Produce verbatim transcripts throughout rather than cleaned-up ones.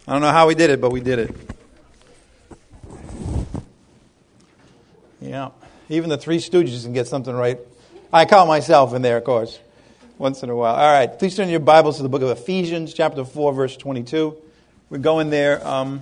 I don't know how we did it, but we did it. Yeah. Even the Three Stooges can get something right. I count myself in there, of course, once in a while. All right. Please turn your Bibles to the book of Ephesians, chapter four, verse twenty-two. We're going there um,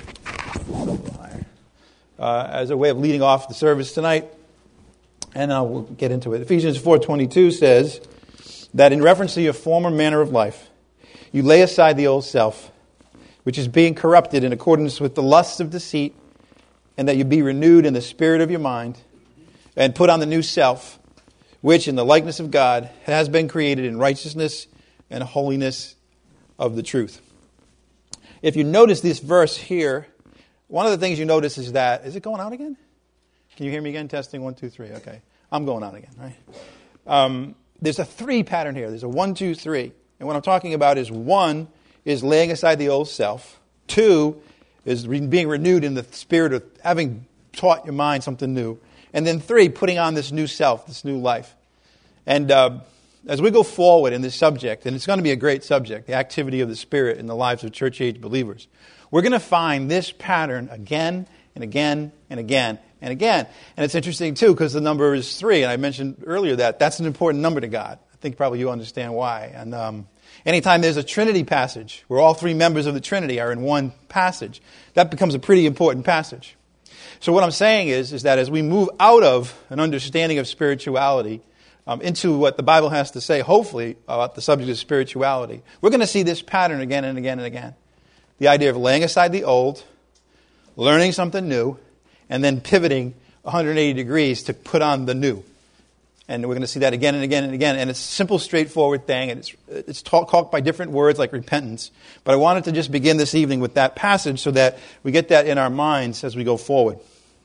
uh, as a way of leading off the service tonight. And uh, we'll get into it. Ephesians four twenty-two says that in reference to your former manner of life, you lay aside the old self, which is being corrupted in accordance with the lusts of deceit, and that you be renewed in the spirit of your mind, and put on the new self, which in the likeness of God has been created in righteousness and holiness of the truth. If you notice this verse here, one of the things you notice is that, is it going out again? Can you hear me again? Testing, one, two, three. Okay. I'm going out again, right? Um, there's a three pattern here. There's a one, two, three. And what I'm talking about is one is laying aside the old self. Two is re- being renewed in the spirit of having taught your mind something new. And then three, putting on this new self, this new life. And uh, as we go forward in this subject, and it's going to be a great subject, the activity of the Spirit in the lives of church-age believers, we're going to find this pattern again and again and again and again. And it's interesting, too, because the number is three. And I mentioned earlier that that's an important number to God. I think probably you understand why. And um, anytime there's a Trinity passage where all three members of the Trinity are in one passage, that becomes a pretty important passage. So what I'm saying is, is that as we move out of an understanding of spirituality um, into what the Bible has to say, hopefully, about the subject of spirituality, we're going to see this pattern again and again and again. The idea of laying aside the old, learning something new, and then pivoting one hundred eighty degrees to put on the new. And we're going to see that again and again and again. And it's a simple, straightforward thing. And it's it's talk, talked by different words like repentance. But I wanted to just begin this evening with that passage so that we get that in our minds as we go forward.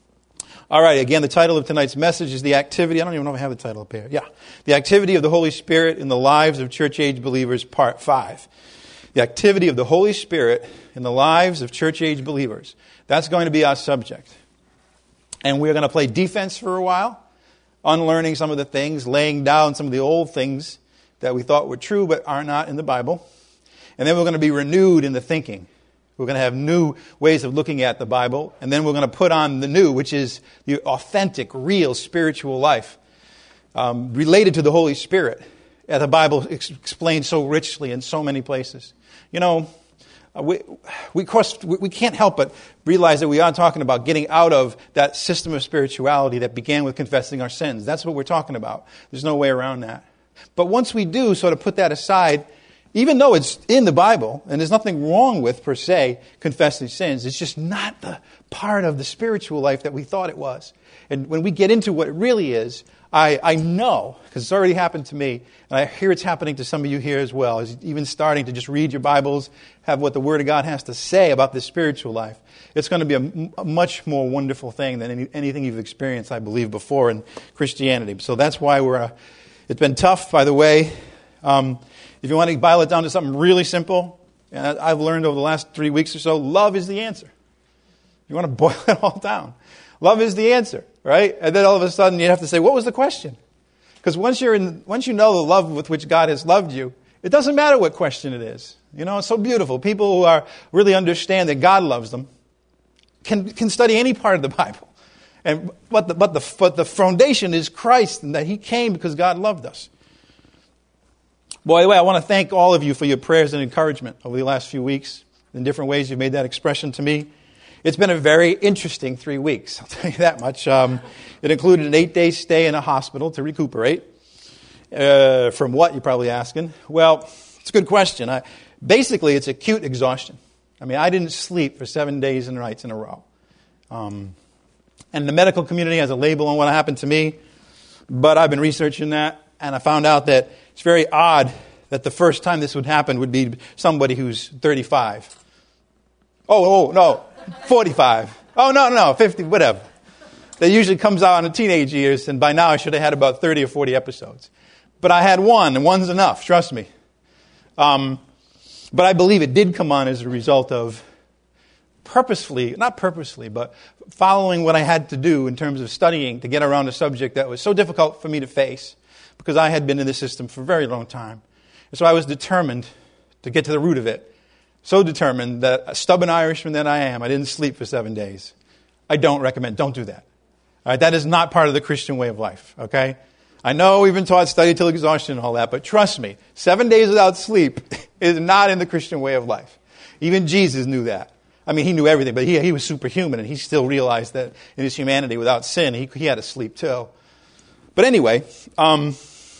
All right, again, the title of tonight's message is The Activity. I don't even know if I have the title up here. Yeah. The Activity of the Holy Spirit in the Lives of Church-Age Believers, Part five. The Activity of the Holy Spirit in the Lives of Church-Age Believers. That's going to be our subject. And we're going to play defense for a while, unlearning some of the things, laying down some of the old things that we thought were true but are not in the Bible. And then we're going to be renewed in the thinking. We're going to have new ways of looking at the Bible. And then we're going to put on the new, which is the authentic, real spiritual life um, related to the Holy Spirit, as the Bible ex- explains so richly in so many places. You know, we we, course, we can't help but realize that we are talking about getting out of that system of spirituality that began with confessing our sins. That's what we're talking about. There's no way around that. But once we do sort of put that aside, even though it's in the Bible, and there's nothing wrong with, per se, confessing sins, it's just not the part of the spiritual life that we thought it was. And when we get into what it really is, I, I know, because it's already happened to me, and I hear it's happening to some of you here as well, is even starting to just read your Bibles, have what the Word of God has to say about this spiritual life. It's going to be a, a much more wonderful thing than any, anything you've experienced, I believe, before in Christianity. So that's why we're, uh, it's been tough, by the way. Um, if you want to boil it down to something really simple, and I've learned over the last three weeks or so, love is the answer. You want to boil it all down. Love is the answer, right? And then all of a sudden you have to say, what was the question? Because once you're in, once you know the love with which God has loved you, it doesn't matter what question it is. You know, it's so beautiful. People who are really understand that God loves them can can study any part of the Bible. And but the but the but the foundation is Christ, and that He came because God loved us. By the way, I want to thank all of you for your prayers and encouragement over the last few weeks. In different ways you've made that expression to me. It's been a very interesting three weeks, I'll tell you that much. Um, it included an eight-day stay in a hospital to recuperate. Uh, from what, you're probably asking? Well, it's a good question. I, basically, it's acute exhaustion. I mean, I didn't sleep for seven days and nights in a row. Um, and the medical community has a label on what happened to me, but I've been researching that, and I found out that it's very odd that the first time this would happen would be somebody who's thirty-five. Oh, oh, no. forty-five. Oh, no, no, no, fifty, whatever. That usually comes out in the teenage years, and by now I should have had about thirty or forty episodes. But I had one, and one's enough, trust me. Um, but I believe it did come on as a result of purposefully, not purposely, but following what I had to do in terms of studying to get around a subject that was so difficult for me to face, because I had been in the system for a very long time. And so I was determined to get to the root of it. so determined that a stubborn Irishman that I am, I didn't sleep for seven days. I don't recommend, don't do that. All right, that is not part of the Christian way of life, okay? I know we've been taught study till exhaustion and all that, but trust me, seven days without sleep is not in the Christian way of life. Even Jesus knew that. I mean, he knew everything, but he, he was superhuman, and he still realized that in his humanity, without sin, he, he had to sleep too. But anyway, um,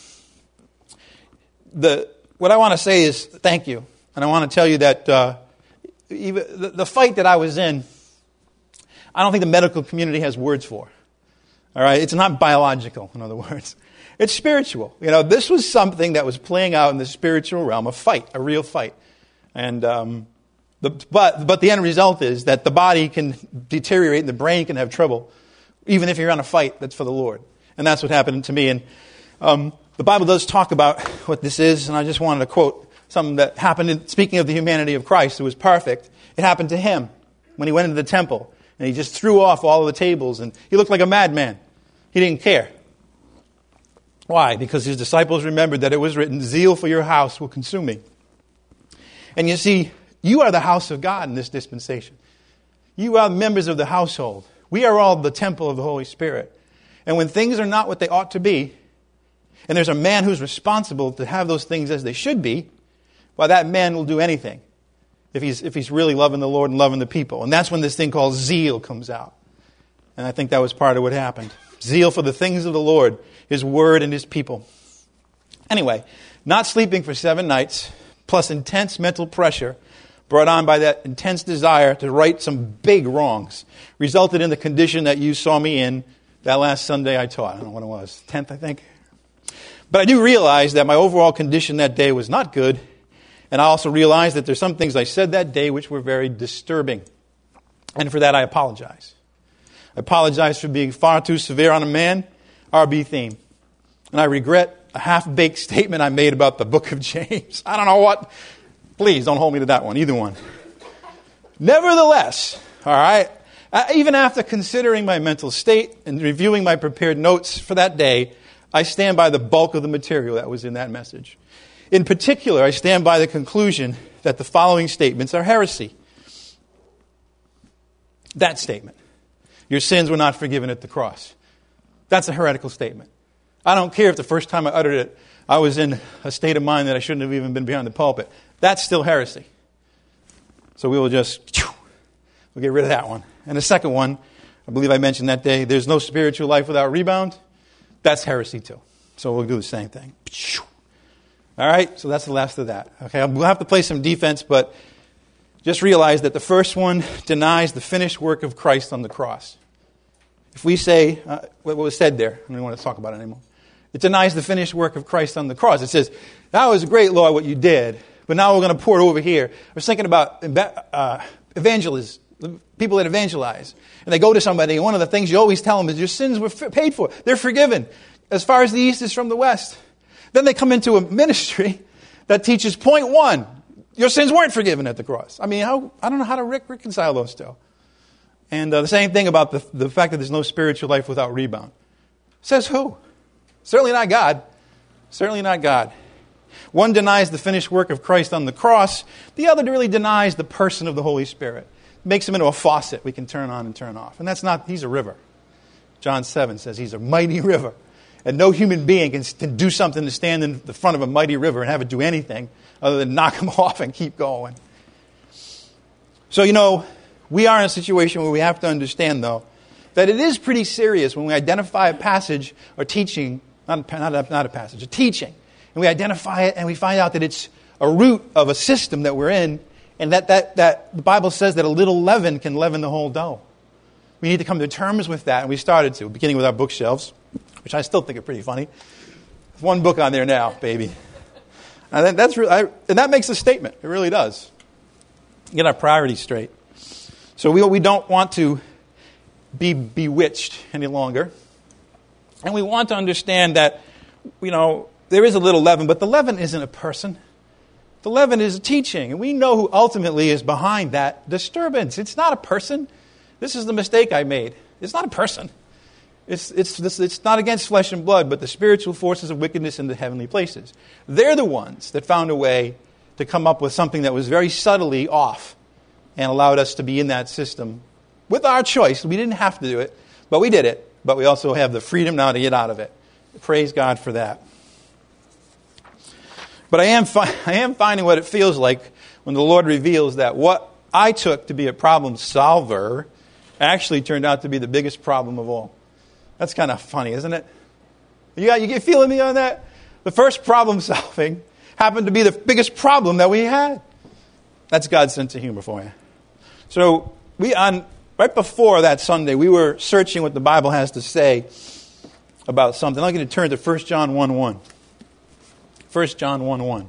the what I want to say is thank you. And I want to tell you that uh, even the, the fight that I was in, I don't think the medical community has words for. All right, it's not biological, in other words. It's spiritual. You know, this was something that was playing out in the spiritual realm, a fight, a real fight. And um, the, but but the end result is that the body can deteriorate and the brain can have trouble, even if you're on a fight that's for the Lord. And that's what happened to me. And um, the Bible does talk about what this is, and I just wanted to quote something that happened, in, speaking of the humanity of Christ, who was perfect. It happened to him when he went into the temple, and he just threw off all of the tables, and he looked like a madman. He didn't care. Why? Because his disciples remembered that it was written, zeal for your house will consume me. And you see, you are the house of God in this dispensation. You are members of the household. We are all the temple of the Holy Spirit. And when things are not what they ought to be, and there's a man who's responsible to have those things as they should be, well, that man will do anything if he's if he's really loving the Lord and loving the people. And that's when this thing called zeal comes out. And I think that was part of what happened. Zeal for the things of the Lord, His Word and His people. Anyway, not sleeping for seven nights, plus intense mental pressure brought on by that intense desire to right some big wrongs, resulted in the condition that you saw me in that last Sunday I taught. I don't know when it was, tenth I think. But I do realize that my overall condition that day was not good. And I also realize that there's some things I said that day which were very disturbing. And for that I apologize. I apologize for being far too severe on a man, R B theme. And I regret a half-baked statement I made about the book of James. I don't know what. Please don't hold me to that one, either one. Nevertheless, all right, even after considering my mental state and reviewing my prepared notes for that day, I stand by the bulk of the material that was in that message. In particular, I stand by the conclusion that the following statements are heresy. That statement. Your sins were not forgiven at the cross. That's a heretical statement. I don't care if the first time I uttered it, I was in a state of mind that I shouldn't have even been behind the pulpit. That's still heresy. So we will just, we'll get rid of that one. And the second one, I believe I mentioned that day, there's no spiritual life without rebound. That's heresy too. So we'll do the same thing. All right, so that's the last of that. Okay, we'll have to play some defense, but just realize that the first one denies the finished work of Christ on the cross. If we say, uh, what was said there, I don't want to talk about it anymore. It denies the finished work of Christ on the cross. It says, that was great, Lord, what you did, but now we're going to pour it over here. I was thinking about uh, evangelists, people that evangelize. And they go to somebody, and one of the things you always tell them is your sins were paid for. They're forgiven as far as the east is from the west. Then they come into a ministry that teaches point one. Your sins weren't forgiven at the cross. I mean, how, I don't know how to re- reconcile those two. And uh, the same thing about the, the fact that there's no spiritual life without rebound. Says who? Certainly not God. Certainly not God. One denies the finished work of Christ on the cross. The other really denies the person of the Holy Spirit. Makes him into a faucet we can turn on and turn off. And that's not, he's a river. John seven says he's a mighty river. And no human being can, can do something to stand in the front of a mighty river and have it do anything other than knock him off and keep going. So, you know, we are in a situation where we have to understand, though, that it is pretty serious when we identify a passage or teaching, not a, not a, not a passage, a teaching, and we identify it and we find out that it's a root of a system that we're in, and that, that, that the Bible says that a little leaven can leaven the whole dough. We need to come to terms with that, and we started to, beginning with our bookshelves, which I still think are pretty funny. There's one book on there now, baby. And that's really, I, and that makes a statement. It really does. Get our priorities straight. So we we don't want to be bewitched any longer, and we want to understand that, you know, there is a little leaven, but the leaven isn't a person. The leaven is a teaching, and we know who ultimately is behind that disturbance. It's not a person. This is the mistake I made. It's not a person. It's, it's, this, it's not against flesh and blood, but the spiritual forces of wickedness in the heavenly places. They're the ones that found a way to to come up with something that was very subtly off and allowed us to be in that system with our choice. We didn't have to do it, but we did it. But we also have the freedom now to get out of it. Praise God for that. But I am fi- I am finding what it feels like when the Lord reveals that what I took to be a problem solver actually turned out to be the biggest problem of all. That's kind of funny, isn't it? You got, you get feeling me on that? The first problem solving happened to be the biggest problem that we had. That's God's sense of humor for you. So we on right before that Sunday, we were searching what the Bible has to say about something. I'm going to turn to First John one one. First John one one.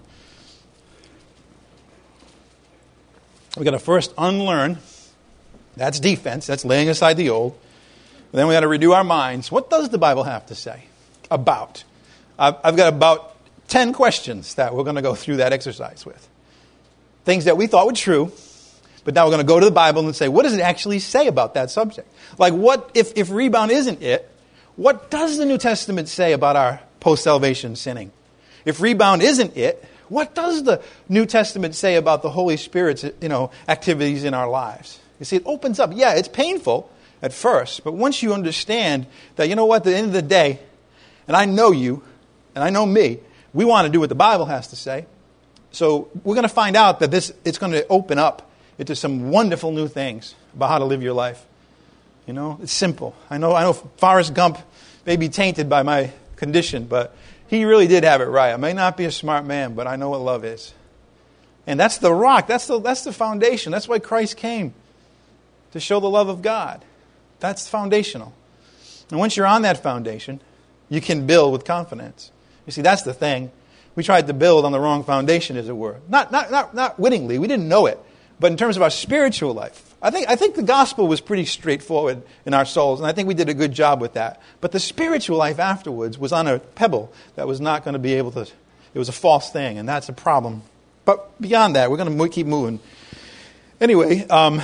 We've got to first unlearn. That's defense. That's laying aside the old. And then we got to renew our minds. What does the Bible have to say about? I've, I've got about ten questions that we're going to go through that exercise with. Things that we thought were true, but now we're going to go to the Bible and say, what does it actually say about that subject? Like, what if, if rebound isn't it, what does the New Testament say about our post-salvation sinning? If rebound isn't it, what does the New Testament say about the Holy Spirit's, you know, activities in our lives? You see, it opens up. Yeah, it's painful at first, but once you understand that, you know what, at the end of the day, and I know you, and I know me, we want to do what the Bible has to say. So we're going to find out that this it's going to open up into some wonderful new things about how to live your life. You know, it's simple. I know I know Forrest Gump may be tainted by my condition, but he really did have it right. I may not be a smart man, but I know what love is. And that's the rock. That's the that's the foundation. That's why Christ came, to show the love of God. That's foundational. And once you're on that foundation, you can build with confidence. You see, that's the thing. We tried to build on the wrong foundation, as it were. Not not not not wittingly. We didn't know it. But in terms of our spiritual life, I think I think the gospel was pretty straightforward in our souls, and I think we did a good job with that. But the spiritual life afterwards was on a pebble that was not going to be able to, it was a false thing, and that's a problem. But beyond that, we're going to keep moving. Anyway, um,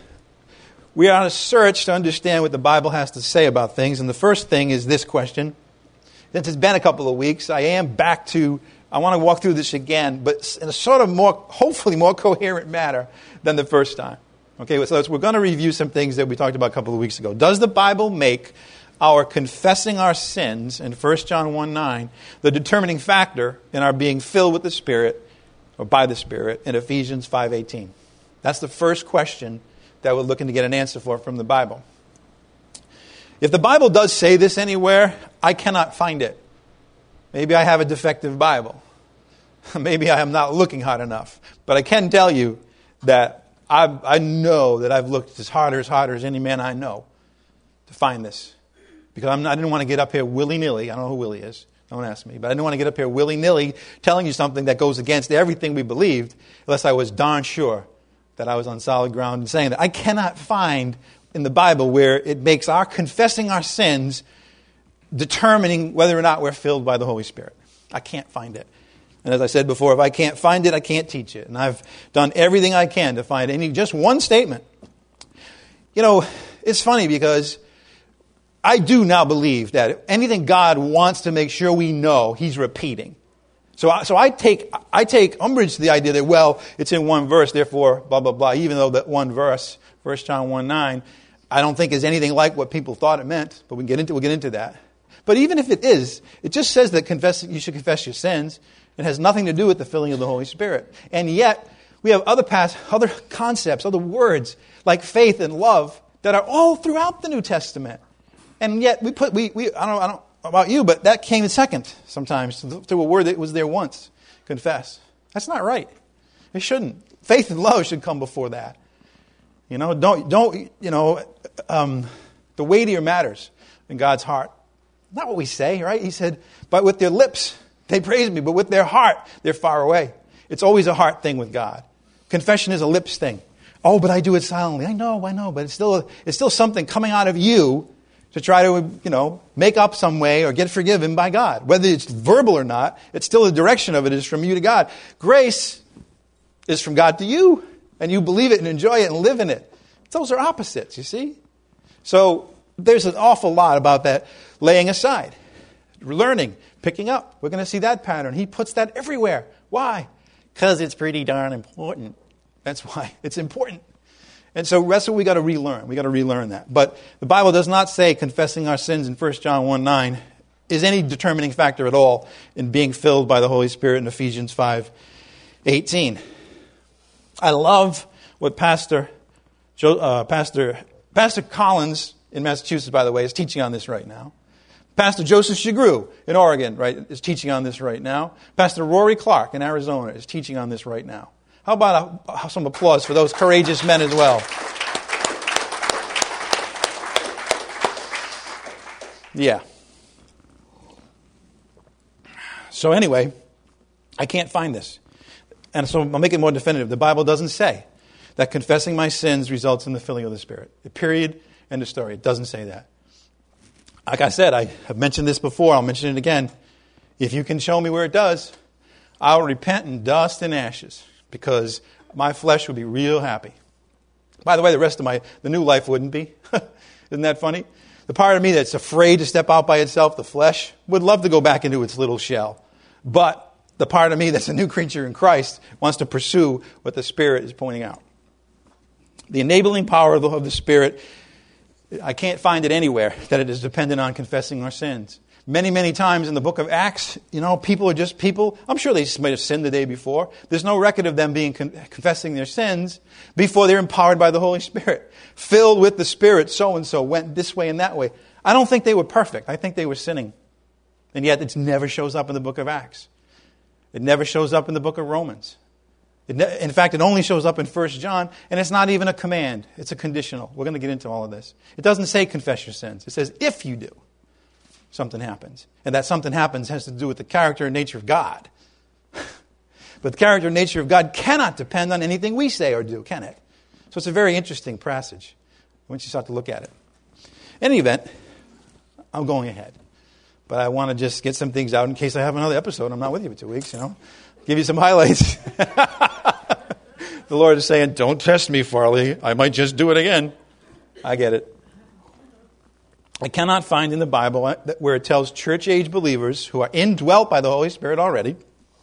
we are on a search to understand what the Bible has to say about things, and the first thing is this question. Since it's been a couple of weeks, I am back to, I want to walk through this again, but in a sort of more, hopefully more coherent manner than the first time. Okay, so we're going to review some things that we talked about a couple of weeks ago. Does the Bible make our confessing our sins in First John one nine the determining factor in our being filled with the Spirit, or by the Spirit, in Ephesians five eighteen? That's the first question that we're looking to get an answer for from the Bible. If the Bible does say this anywhere, I cannot find it. Maybe I have a defective Bible. Maybe I am not looking hard enough. But I can tell you that I, I know that I've looked as hard or as hard as any man I know to find this. Because I'm not, I didn't want to get up here willy-nilly. I don't know who Willie is. Don't ask me. But I didn't want to get up here willy-nilly telling you something that goes against everything we believed, unless I was darn sure that I was on solid ground in saying that. I cannot find in the Bible where it makes our confessing our sins determining whether or not we're filled by the Holy Spirit. I can't find it. And as I said before, if I can't find it, I can't teach it. And I've done everything I can to find any just one statement. You know, it's funny because I do now believe that anything God wants to make sure we know, He's repeating. So, I, so I take I take umbrage to the idea that, well, it's in one verse, therefore, blah, blah, blah, even though that one verse, First John one nine, I don't think is anything like what people thought it meant, but we can get into, we'll get into that. But even if it is, it just says that confess, you should confess your sins. It has nothing to do with the filling of the Holy Spirit. And yet, we have other past, other concepts, other words, like faith and love, that are all throughout the New Testament. And yet, we put, we, we I don't know, I don't know about you, but that came second sometimes to a word that was there once, confess. That's not right. It shouldn't. Faith and love should come before that. You know, don't, don't, you know, um, the weightier matters in God's heart. Not what we say, right? He said, but with their lips, they praise me, but with their heart, they're far away. It's always a heart thing with God. Confession is a lips thing. Oh, but I do it silently. I know, I know, but it's still, it's still something coming out of you to try to, you know, make up some way or get forgiven by God. Whether it's verbal or not, it's still the direction of it is from you to God. Grace is from God to you, and you believe it and enjoy it and live in it. Those are opposites, you see? So there's an awful lot about that laying aside, learning, picking up. We're going to see that pattern. He puts that everywhere. Why? Because it's pretty darn important. That's why it's important. And so that's what we got to relearn. We got to relearn that. But the Bible does not say confessing our sins in First John one nine is any determining factor at all in being filled by the Holy Spirit in Ephesians five eighteen. I love what Pastor uh, Pastor Pastor Collins in Massachusetts, by the way, is teaching on this right now. Pastor Joseph Chagru in Oregon, right, is teaching on this right now. Pastor Rory Clark in Arizona is teaching on this right now. How about a, some applause for those courageous men as well? Yeah. So anyway, I can't find this. And so I'll make it more definitive. The Bible doesn't say that confessing my sins results in the filling of the Spirit. Period. End of story. It doesn't say that. Like I said, I have mentioned this before. I'll mention it again. If you can show me where it does, I'll repent in dust and ashes because my flesh would be real happy. By the way, the rest of my, the new life wouldn't be. Isn't that funny? The part of me that's afraid to step out by itself, the flesh, would love to go back into its little shell. But the part of me that's a new creature in Christ wants to pursue what the Spirit is pointing out. The enabling power of the, of the Spirit, I can't find it anywhere that it is dependent on confessing our sins. Many, many times in the book of Acts, you know, people are just people. I'm sure they might have sinned the day before. There's no record of them being con- confessing their sins before they're empowered by the Holy Spirit. Filled with the Spirit, so-and-so went this way and that way. I don't think they were perfect. I think they were sinning. And yet it never shows up in the book of Acts. It never shows up in the book of Romans. It ne- in fact, it only shows up in First John, and it's not even a command. It's a conditional. We're going to get into all of this. It doesn't say confess your sins. It says if you do, something happens. And that something happens has to do with the character and nature of God. But the character and nature of God cannot depend on anything we say or do, can it? So it's a very interesting passage once you start to look at it. In any event, I'm going ahead. But I want to just get some things out in case I have another episode. I'm not with you for two weeks, you know. Give you some highlights. The Lord is saying, don't test me, Farley. I might just do it again. I get it. I cannot find in the Bible where it tells church-age believers who are indwelt by the Holy Spirit already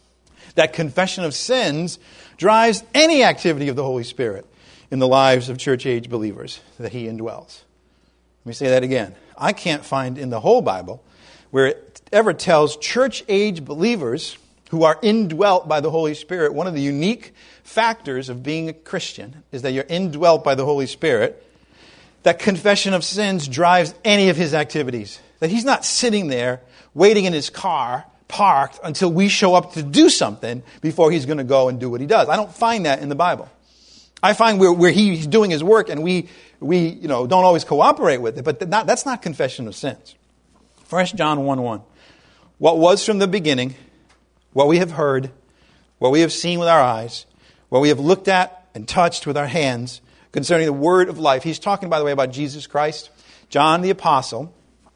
that confession of sins drives any activity of the Holy Spirit in the lives of church-age believers that He indwells. Let me say that again. I can't find in the whole Bible where it ever tells church-age believers who are indwelt by the Holy Spirit, one of the unique factors of being a Christian is that you're indwelt by the Holy Spirit, that confession of sins drives any of His activities. That He's not sitting there waiting in His car, parked, until we show up to do something before He's going to go and do what He does. I don't find that in the Bible. I find where, where He's doing His work and we, we you know, don't always cooperate with it, but not, that's not confession of sins. First John one one. What was from the beginning, what we have heard, what we have seen with our eyes, what we have looked at and touched with our hands concerning the word of life. He's talking, by the way, about Jesus Christ. John the Apostle,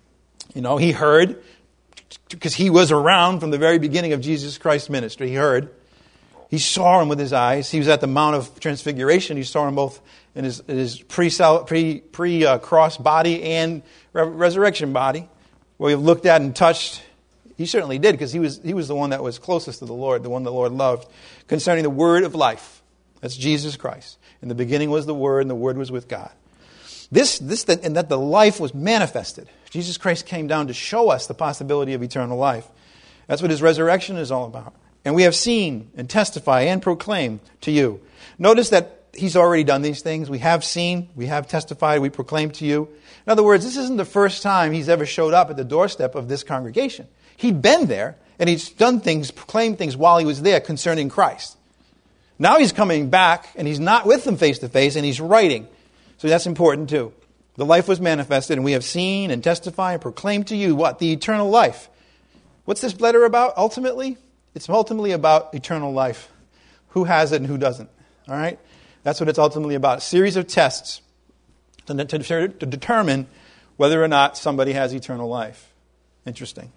you know, he heard, because he was around from the very beginning of Jesus Christ's ministry. He heard. He saw Him with his eyes. He was at the Mount of Transfiguration. He saw Him both in his, in his pre-cross pre, pre, uh, cross body and re- resurrection body. What we have looked at and touched, He certainly did, because he was he was the one that was closest to the Lord, the one the Lord loved, concerning the word of life. That's Jesus Christ. In the beginning was the Word, and the Word was with God. This, this, that, and that the life was manifested. Jesus Christ came down to show us the possibility of eternal life. That's what His resurrection is all about. And we have seen and testify and proclaim to you. Notice that He's already done these things. We have seen, we have testified, we proclaim to you. In other words, this isn't the first time He's ever showed up at the doorstep of this congregation. He'd been there, and He's done things, proclaimed things while He was there concerning Christ. Now He's coming back, and He's not with them face to face, and He's writing. So that's important too. The life was manifested, and we have seen and testified and proclaimed to you what? The eternal life. What's this letter about ultimately? It's ultimately about eternal life. Who has it and who doesn't? All right? That's what it's ultimately about. A series of tests to, to, to determine whether or not somebody has eternal life. Interesting.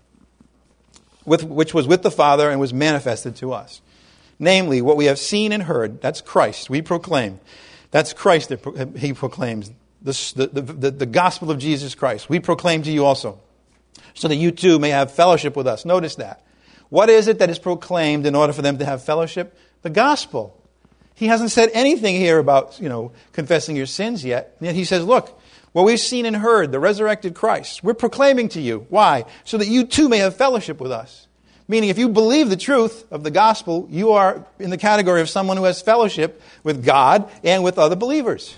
With, which was with the Father and was manifested to us. Namely, what we have seen and heard, that's Christ, we proclaim. That's Christ that pro- He proclaims. This, the, the, the, the gospel of Jesus Christ. We proclaim to you also. So that you too may have fellowship with us. Notice that. What is it that is proclaimed in order for them to have fellowship? The gospel. He hasn't said anything here about, you know, confessing your sins yet. And yet he says, look, what we've seen and heard, the resurrected Christ, we're proclaiming to you. Why? So that you too may have fellowship with us. Meaning, if you believe the truth of the gospel, you are in the category of someone who has fellowship with God and with other believers.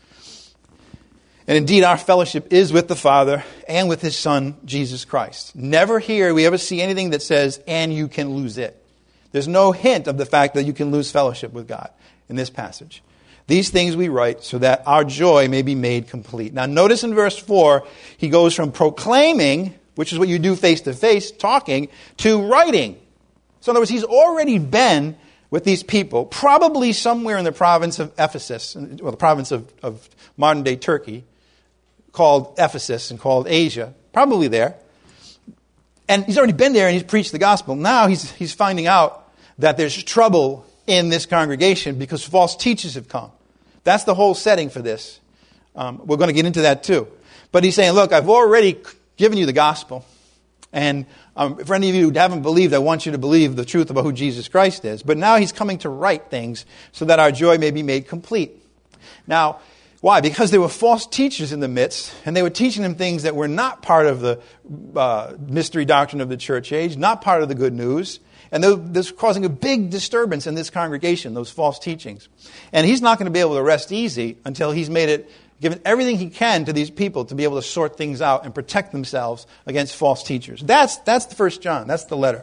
And indeed, our fellowship is with the Father and with His Son, Jesus Christ. Never here we ever see anything that says, and you can lose it. There's no hint of the fact that you can lose fellowship with God in this passage. These things we write so that our joy may be made complete. Now notice in verse four, he goes from proclaiming, which is what you do face to face, talking, to writing. So in other words, he's already been with these people, probably somewhere in the province of Ephesus, well, the province of, of modern day Turkey, called Ephesus and called Asia, probably there. And he's already been there and he's preached the gospel. Now he's he's finding out that there's trouble in this congregation because false teachers have come. That's the whole setting for this. Um, we're going to get into that too. But he's saying, look, I've already given you the gospel. And um, for any of you who haven't believed, I want you to believe the truth about who Jesus Christ is. But now he's coming to write things so that our joy may be made complete. Now, why? Because there were false teachers in the midst, and they were teaching them things that were not part of the uh, mystery doctrine of the church age, not part of the good news. And this was causing a big disturbance in this congregation, those false teachings. And he's not going to be able to rest easy until he's made it, given everything he can to these people to be able to sort things out and protect themselves against false teachers. That's that's the First John. That's the letter.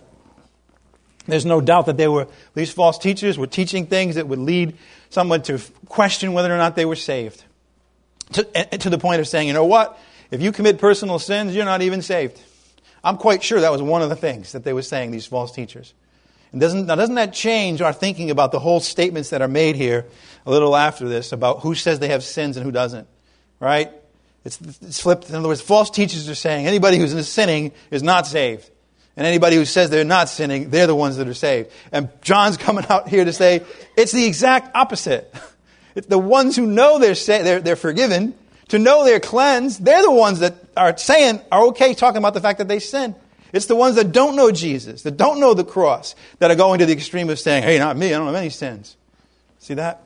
There's no doubt that they were these false teachers were teaching things that would lead someone to question whether or not they were saved. To, to the point of saying, you know what? If you commit personal sins, you're not even saved. I'm quite sure that was one of the things that they were saying, these false teachers. And doesn't, now, doesn't that change our thinking about the whole statements that are made here a little after this about who says they have sins and who doesn't? Right? It's, it's flipped. In other words, false teachers are saying anybody who's sinning is not saved. And anybody who says they're not sinning, they're the ones that are saved. And John's coming out here to say it's the exact opposite. It's the ones who know they're, sa- they're, they're forgiven, to know they're cleansed, they're the ones that are saying, are okay talking about the fact that they sin. It's the ones that don't know Jesus, that don't know the cross, that are going to the extreme of saying, hey, not me, I don't have any sins. See that?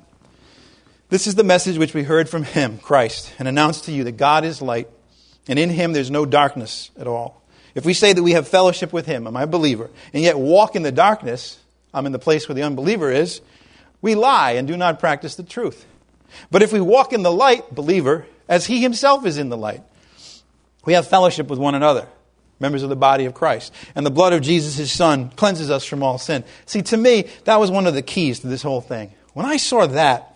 This is the message which we heard from Him, Christ, and announced to you that God is light, and in Him there's no darkness at all. If we say that we have fellowship with Him, I'm a believer, and yet walk in the darkness, I'm in the place where the unbeliever is, we lie and do not practice the truth. But if we walk in the light, believer, as He Himself is in the light, we have fellowship with one another, members of the body of Christ. And the blood of Jesus, His Son, cleanses us from all sin. See, to me, that was one of the keys to this whole thing. When I saw that,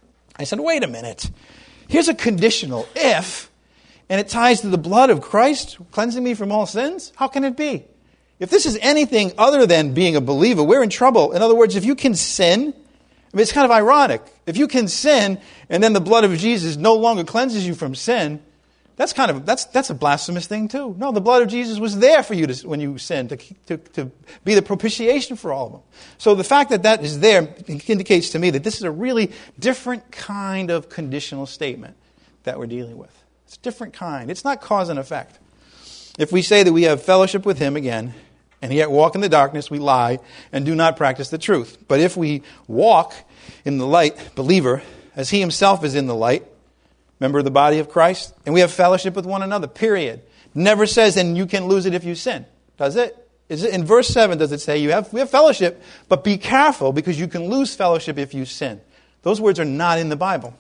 I said, wait a minute. Here's a conditional if, and it ties to the blood of Christ cleansing me from all sins? How can it be? If this is anything other than being a believer, we're in trouble. In other words, if you can sin, I mean, it's kind of ironic. If you can sin and then the blood of Jesus no longer cleanses you from sin, that's kind of that's that's a blasphemous thing too. No, the blood of Jesus was there for you to, when you sinned to, to to be the propitiation for all of them. So the fact that that is there indicates to me that this is a really different kind of conditional statement that we're dealing with. It's a different kind. It's not cause and effect. If we say that we have fellowship with Him again, and yet walk in the darkness, we lie and do not practice the truth. But if we walk in the light, believer, as He Himself is in the light, member of the body of Christ, and we have fellowship with one another, period. Never says, and you can lose it if you sin. Does it? Is it in verse seven, does it say, you have we have fellowship, but be careful because you can lose fellowship if you sin. Those words are not in the Bible.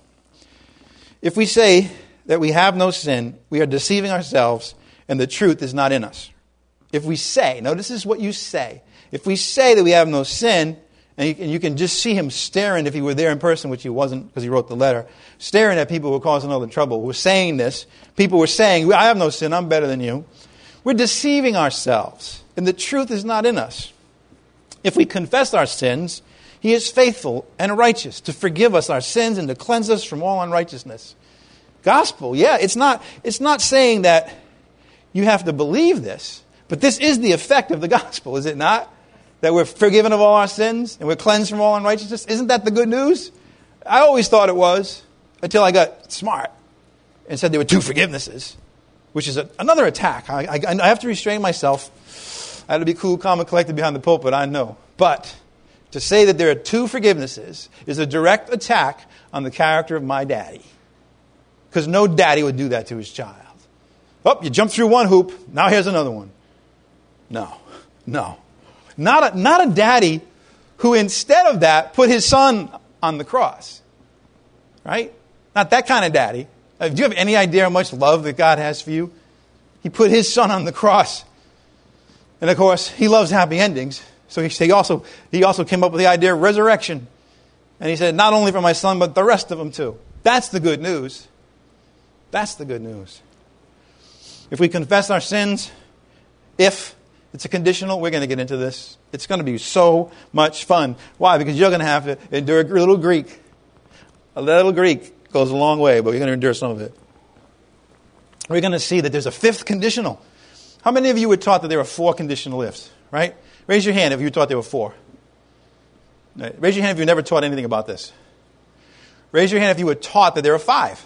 If we say that we have no sin, we are deceiving ourselves, and the truth is not in us. If we say, now this is what you say. If we say that we have no sin, and you, and you can just see Him staring if He were there in person, which He wasn't because He wrote the letter, staring at people who were causing all the trouble, who were saying this. People were saying, I have no sin, I'm better than you. We're deceiving ourselves, and the truth is not in us. If we confess our sins, He is faithful and righteous to forgive us our sins and to cleanse us from all unrighteousness. Gospel, yeah, it's not, it's not saying that you have to believe this. But this is the effect of the gospel, is it not? That we're forgiven of all our sins and we're cleansed from all unrighteousness. Isn't that the good news? I always thought it was until I got smart and said there were two forgivenesses, which is a, another attack. I, I, I have to restrain myself. I have to be cool, calm, and collected behind the pulpit, I know. But To say that there are two forgivenesses is a direct attack on the character of my daddy. Because no daddy would do that to his child. Oh, you jumped through one hoop, now here's another one. No, no. Not a, not a daddy who instead of that put his son on the cross. Right? Not that kind of daddy. Uh, do you have any idea how much love that God has for you? He put his son on the cross. And of course, he loves happy endings. So he, he also he also came up with the idea of resurrection. And he said, not only for my son, but the rest of them too. That's the good news. That's the good news. If we confess our sins, if it's a conditional, we're going to get into this. It's going to be so much fun. Why? Because you're going to have to endure a little Greek. A little Greek goes a long way, but you're going to endure some of it. We're going to see that there's a fifth conditional. How many of you were taught that there are four conditional ifs? Right? Raise your hand if you were taught there were four. Right. Raise your hand if you never taught anything about this. Raise your hand if you were taught that there are five.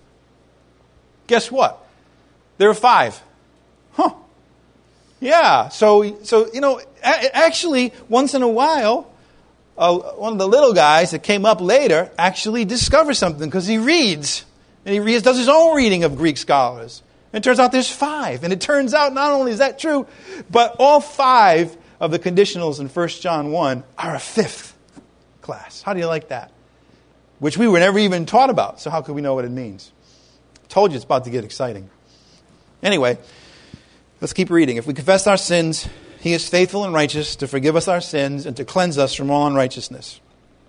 Guess what? There are five. Huh. Yeah. So, so you know, a- actually, once in a while, uh, one of the little guys that came up later actually discovers something because he reads. And he reads, does his own reading of Greek scholars. And it turns out there's five. And it turns out not only is that true, but all five of the conditionals in First John one are a fifth class. How do you like that? Which we were never even taught about. So how could we know what it means? I told you it's about to get exciting. Anyway, let's keep reading. If we confess our sins, he is faithful and righteous to forgive us our sins and to cleanse us from all unrighteousness.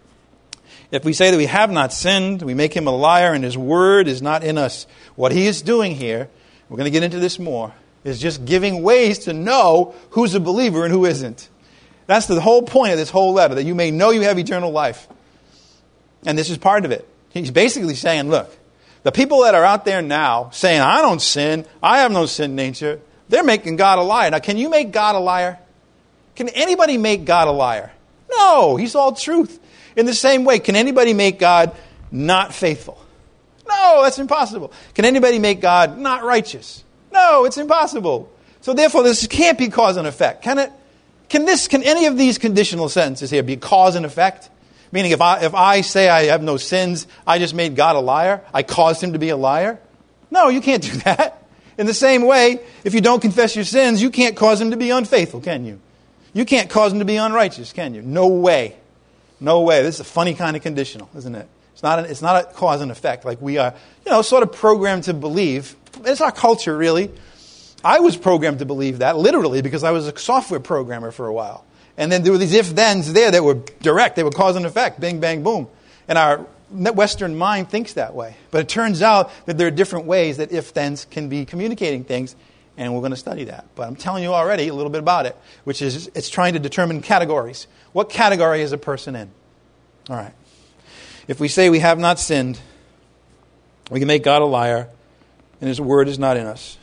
If we say that we have not sinned, we make him a liar and his word is not in us. What he is doing here, we're going to get into this more, is just giving ways to know who's a believer and who isn't. That's the whole point of this whole letter, that you may know you have eternal life. And this is part of it. He's basically saying, look, the people that are out there now saying, I don't sin, I have no sin nature, they're making God a liar. Now, can you make God a liar? Can anybody make God a liar? No, he's all truth. In the same way, can anybody make God not faithful? No, that's impossible. Can anybody make God not righteous? No, it's impossible. So therefore, this can't be cause and effect. Can it? Can this? Can any of these conditional sentences here be cause and effect? Meaning, if I if I say I have no sins, I just made God a liar. I caused him to be a liar. No, you can't do that. In the same way, if you don't confess your sins, you can't cause him to be unfaithful, can you? You can't cause him to be unrighteous, can you? No way. No way. This is a funny kind of conditional, isn't it? It's not, a, it's not a cause and effect like we are, you know, sort of programmed to believe. It's our culture, really. I was programmed to believe that, literally, because I was a software programmer for a while. And then there were these if-thens there that were direct. They were cause and effect, bing, bang, boom. And our Western mind thinks that way. But it turns out that there are different ways that if-thens can be communicating things, and we're going to study that. But I'm telling you already a little bit about it, which is it's trying to determine categories. What category is a person in? All right. If we say we have not sinned, we can make God a liar, and his word is not in us.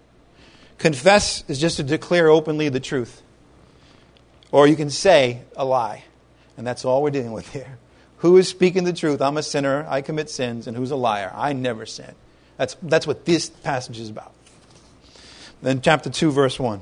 Confess is just to declare openly the truth. Or you can say a lie. And that's all we're dealing with here. Who is speaking the truth? I'm a sinner. I commit sins. And who's a liar? I never sin. That's, that's what this passage is about. Then chapter two, verse one.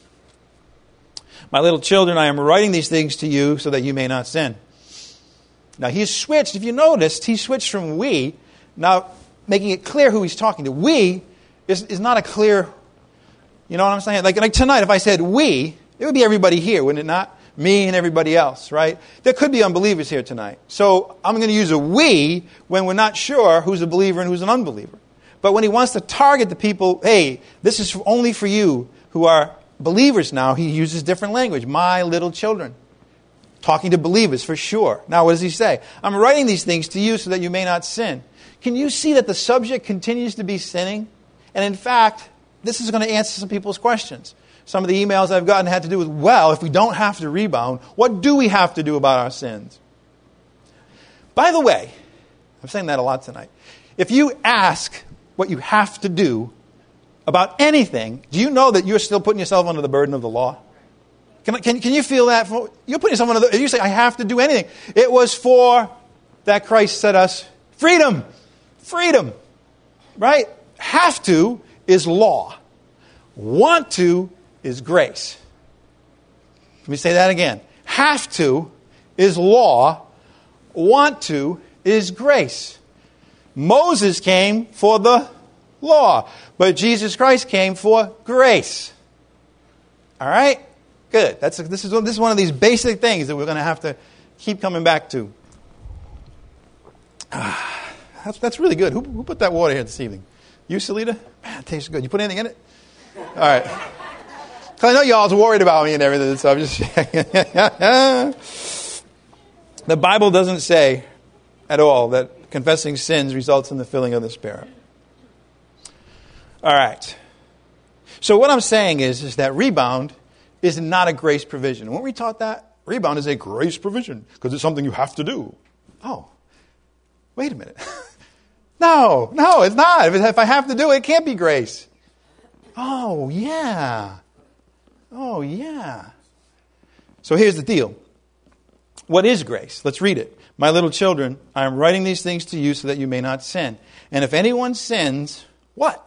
My little children, I am writing these things to you so that you may not sin. Now he's switched. If you noticed, he switched from we, now making it clear who he's talking to. We is, is not a clear, you know what I'm saying? Like, like tonight, if I said we, it would be everybody here, wouldn't it not? Me and everybody else, right? There could be unbelievers here tonight. So I'm going to use a we when we're not sure who's a believer and who's an unbeliever. But when he wants to target the people, hey, this is only for you who are believers now, he uses different language. My little children. Talking to believers for sure. Now, what does he say? I'm writing these things to you so that you may not sin. Can you see that the subject continues to be sinning? And in fact, this is going to answer some people's questions. Some of the emails I've gotten had to do with, well, if we don't have to rebound, what do we have to do about our sins? By the way, I'm saying that a lot tonight. If you ask what you have to do about anything, do you know that you're still putting yourself under the burden of the law? Can, can, can you feel that? You're putting yourself under the... You say, I have to do anything. It was for that Christ set us freedom. Freedom. Right? Have to is law. Want to is grace. Let me say that again. Have to is law. Want to is grace. Moses came for the law, but Jesus Christ came for grace. All right? Good. That's this is this is one of these basic things that we're going to have to keep coming back to. Ah, that's that's really good. Who, who put that water here this evening? You, Salita? Man, it tastes good. You put anything in it? All right. Because I know y'all are worried about me and everything, so I'm just checking. The Bible doesn't say at all that confessing sins results in the filling of the Spirit. All right. So what I'm saying is, is that rebound is not a grace provision. Weren't we taught that? Rebound is a grace provision because it's something you have to do. Oh, wait a minute. no, no, it's not. If, it, if I have to do it, it can't be grace. Oh, yeah. Oh, yeah. So here's the deal. What is grace? Let's read it. My little children, I am writing these things to you so that you may not sin. And if anyone sins, what?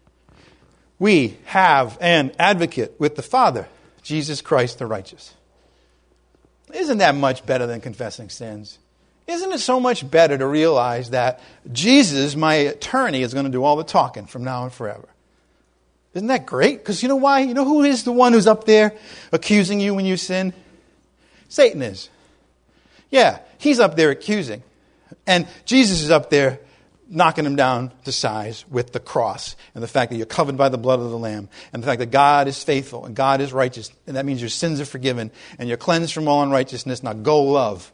We have an advocate with the Father, Jesus Christ the righteous. Isn't that much better than confessing sins? Isn't it so much better to realize that Jesus, my attorney, is going to do all the talking from now and forever? Isn't that great? Because you know why? You know who is the one who's up there accusing you when you sin? Satan is. Yeah, he's up there accusing. And Jesus is up there knocking him down to size with the cross and the fact that you're covered by the blood of the Lamb and the fact that God is faithful and God is righteous. And that means your sins are forgiven and you're cleansed from all unrighteousness. Now go love.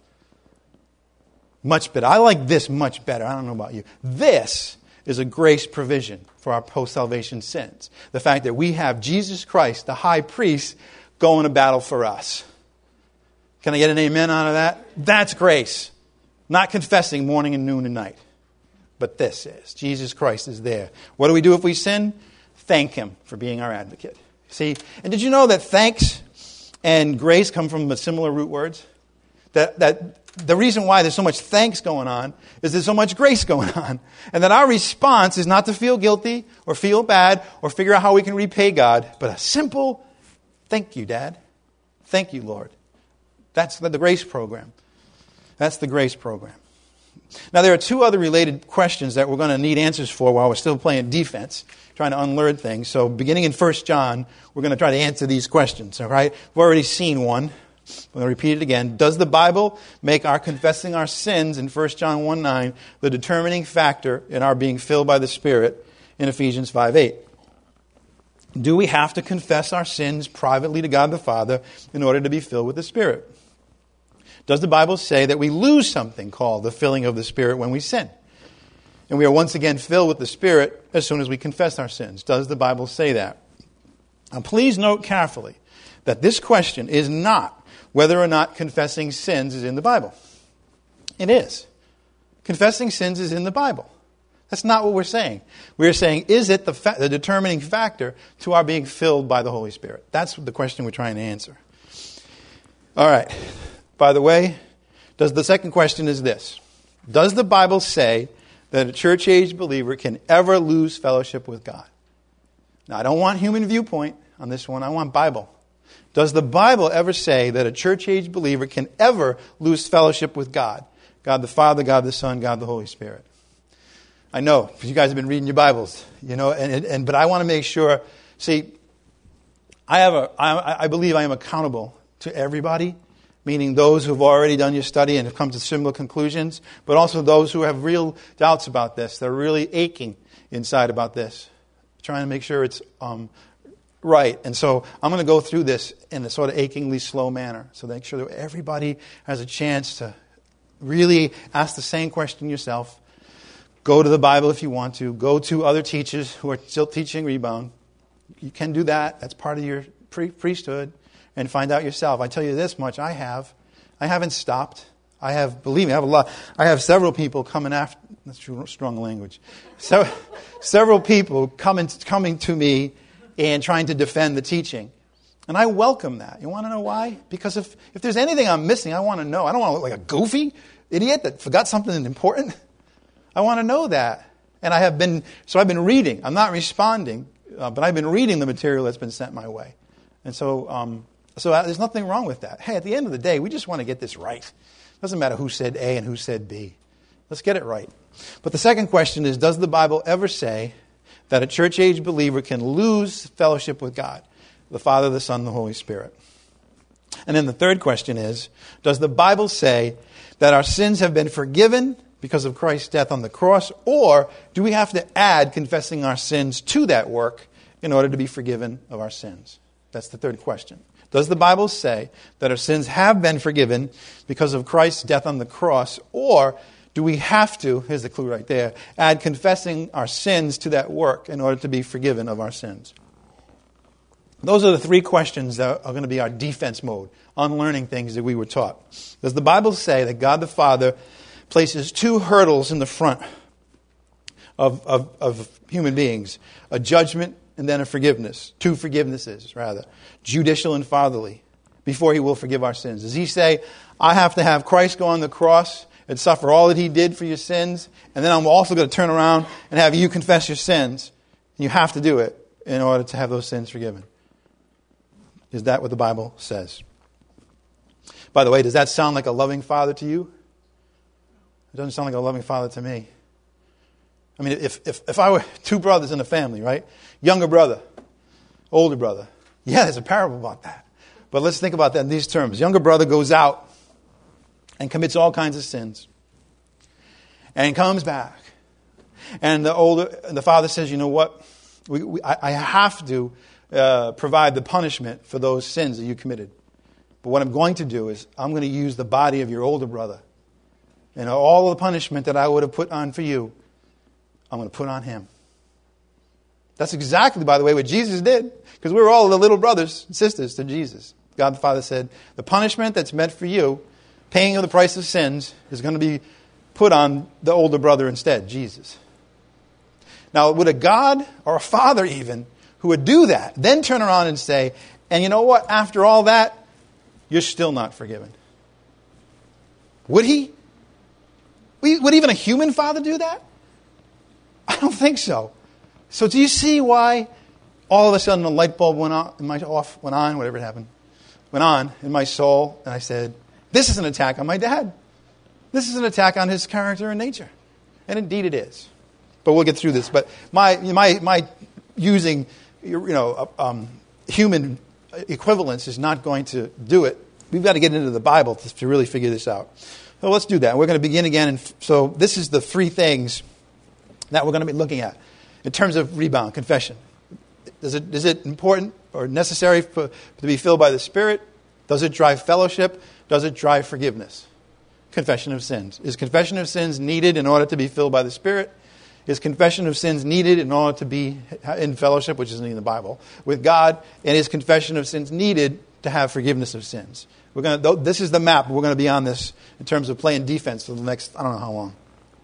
Much better. I like this much better. I don't know about you. This is a grace provision for our post-salvation sins. The fact that we have Jesus Christ, the high priest, going to battle for us. Can I get an amen out of that? That's grace. Not confessing morning and noon and night. But this is. Jesus Christ is there. What do we do if we sin? Thank Him for being our advocate. See? And did you know that thanks and grace come from similar root words? That that the reason why there's so much thanks going on is there's so much grace going on. And that our response is not to feel guilty or feel bad or figure out how we can repay God, but a simple, thank you, Dad. Thank you, Lord. That's the, the grace program. That's the grace program. Now, there are two other related questions that we're going to need answers for while we're still playing defense, trying to unlearn things. So beginning in First John, we're going to try to answer these questions, all right? We've already seen one. I'm going to repeat it again. Does the Bible make our confessing our sins in First John one nine the determining factor in our being filled by the Spirit in Ephesians five eight? Do we have to confess our sins privately to God the Father in order to be filled with the Spirit? Does the Bible say that we lose something called the filling of the Spirit when we sin? And we are once again filled with the Spirit as soon as we confess our sins. Does the Bible say that? Now, please note carefully that this question is not whether or not confessing sins is in the Bible. It is. Confessing sins is in the Bible. That's not what we're saying. We're saying, is it the, fa- the determining factor to our being filled by the Holy Spirit? That's the question we're trying to answer. All right. By the way, does the second question is this. Does the Bible say that a church-age believer can ever lose fellowship with God? Now, I don't want human viewpoint on this one. I want Bible. Does the Bible ever say that a church-age believer can ever lose fellowship with God? God the Father, God the Son, God the Holy Spirit. I know, because you guys have been reading your Bibles, you know, and, and but I want to make sure. See, I have a, I, I believe I am accountable to everybody, meaning those who have already done your study and have come to similar conclusions, but also those who have real doubts about this. They're really aching inside about this, trying to make sure it's um, right. And so I'm going to go through this in a sort of achingly slow manner, so make sure that everybody has a chance to really ask the same question yourself. Go to the Bible if you want to. Go to other teachers who are still teaching rebound. You can do that. That's part of your pre- priesthood. And find out yourself. I tell you this much, I have. I haven't stopped. I have, believe me, I have a lot. I have several people coming after, that's strong language. So, several people coming, coming to me and trying to defend the teaching. And I welcome that. You want to know why? Because if, if there's anything I'm missing, I want to know. I don't want to look like a goofy idiot that forgot something important. I want to know that. And I have been, so I've been reading. I'm not responding, uh, but I've been reading the material that's been sent my way. And so, um, So uh, there's nothing wrong with that. Hey, at the end of the day, we just want to get this right. Doesn't matter who said A and who said B. Let's get it right. But the second question is, does the Bible ever say that a church-age believer can lose fellowship with God, the Father, the Son, and the Holy Spirit? And then the third question is, does the Bible say that our sins have been forgiven because of Christ's death on the cross, or do we have to add confessing our sins to that work in order to be forgiven of our sins? That's the third question. Does the Bible say that our sins have been forgiven because of Christ's death on the cross, or do we have to, here's the clue right there, add confessing our sins to that work in order to be forgiven of our sins? Those are the three questions that are going to be our defense mode on learning things that we were taught. Does the Bible say that God the Father places two hurdles in the front of, of, of human beings, a judgment and then a forgiveness, two forgivenesses rather, judicial and fatherly, before he will forgive our sins? Does he say, I have to have Christ go on the cross and suffer all that he did for your sins, and then I'm also going to turn around and have you confess your sins? You have to do it in order to have those sins forgiven. Is that what the Bible says? By the way, does that sound like a loving father to you? It doesn't sound like a loving father to me. I mean, if, if, if I were two brothers in a family, right? Younger brother, older brother. Yeah, there's a parable about that. But let's think about that in these terms. Younger brother goes out and commits all kinds of sins. And comes back. And the older, the father says, you know what? We, we, I, I have to uh, provide the punishment for those sins that you committed. But what I'm going to do is I'm going to use the body of your older brother. And all of the punishment that I would have put on for you, I'm going to put on him. That's exactly, by the way, what Jesus did. Because we were all the little brothers and sisters to Jesus. God the Father said, the punishment that's meant for you, paying of the price of sins, is going to be put on the older brother instead, Jesus. Now, would a God or a father even who would do that then turn around and say, and you know what, after all that, you're still not forgiven? Would he? Would even a human father do that? I don't think so. So do you see why all of a sudden the light bulb went on, in my, off, went on, whatever happened, went on in my soul, and I said, this is an attack on my dad. This is an attack on his character and nature. And indeed it is. But we'll get through this. But my my my using you know um, human equivalence is not going to do it. We've got to get into the Bible to, to really figure this out. So let's do that. We're going to begin again. And so this is the three things that we're going to be looking at in terms of rebound, confession. Is it, is it important or necessary for, to be filled by the Spirit? Does it drive fellowship? Does it drive forgiveness? Confession of sins. Is confession of sins needed in order to be filled by the Spirit? Is confession of sins needed in order to be in fellowship, which isn't in the Bible, with God? And is confession of sins needed to have forgiveness of sins? We're going to. This is the map. We're going to be on this in terms of playing defense for the next, I don't know how long.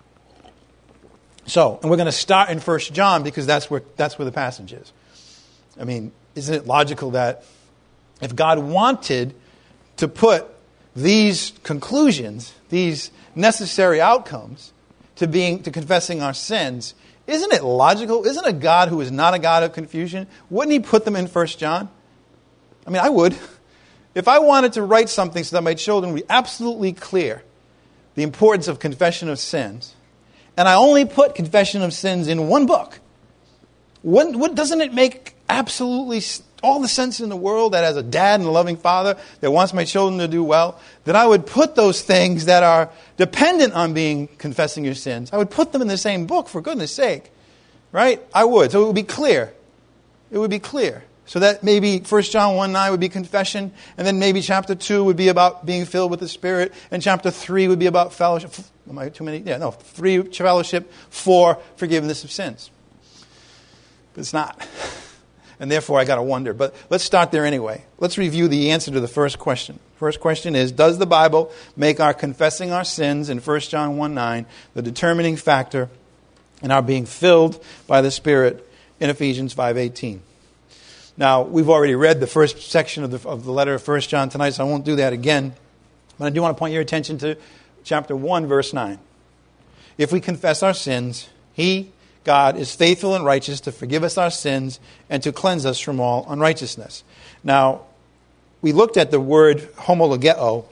So, and we're going to start in First John because that's where that's where the passage is. I mean, isn't it logical that if God wanted to put these conclusions, these necessary outcomes to being to confessing our sins, isn't it logical? Isn't a God who is not a God of confusion, wouldn't he put them in First John? I mean, I would. If I wanted to write something so that my children would be absolutely clear the importance of confession of sins, and I only put confession of sins in one book, what, what doesn't it make absolutely all the sense in the world that as a dad and a loving father that wants my children to do well, that I would put those things that are dependent on being confessing your sins, I would put them in the same book, for goodness sake. Right? I would. So it would be clear. It would be clear. So that maybe First John one nine would be confession, and then maybe chapter two would be about being filled with the Spirit, and chapter three would be about fellowship. Am I too many? Yeah, no. Three, fellowship. Four, forgiveness of sins. But it's not. And therefore I got to wonder. But let's start there anyway. Let's review the answer to the first question. First question is, does the Bible make our confessing our sins in First John one nine the determining factor in our being filled by the Spirit in Ephesians five eighteen? Now, we've already read the first section of the, of the letter of First John tonight, so I won't do that again. But I do want to point your attention to chapter one, verse nine. If we confess our sins, He, God, is faithful and righteous to forgive us our sins and to cleanse us from all unrighteousness. Now, we looked at the word homologeo